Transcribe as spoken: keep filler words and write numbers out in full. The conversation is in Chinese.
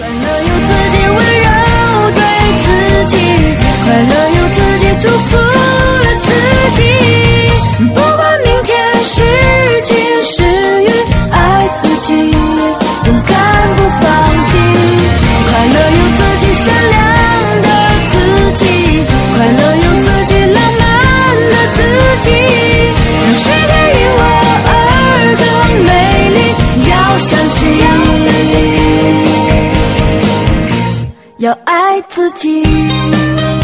快乐有自己温柔对自己，快乐有自己祝福了自己，不管明天是晴是雨，爱自己，勇敢不放弃，快乐有自己善良的自己，快乐有自己浪漫的自己，让世界因我而更美丽，要相信，要爱自己。